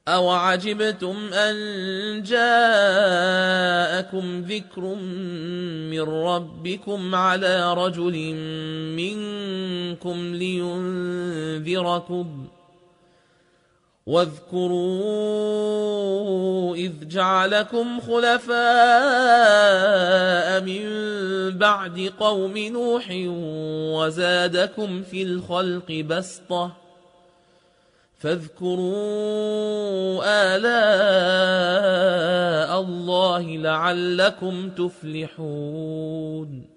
أَوَعَجِبْتُمْ أَنْ جَاءَكُمْ ذِكْرٌ مِّنْ رَبِّكُمْ عَلَى رَجُلٍ مِّنْكُمْ لِيُنْذِرَكُمْ واذكروا إذ جعلكم خلفاء من بعد قوم نوح وزادكم في الخلق بسطة فاذكروا آلاء الله لعلكم تفلحون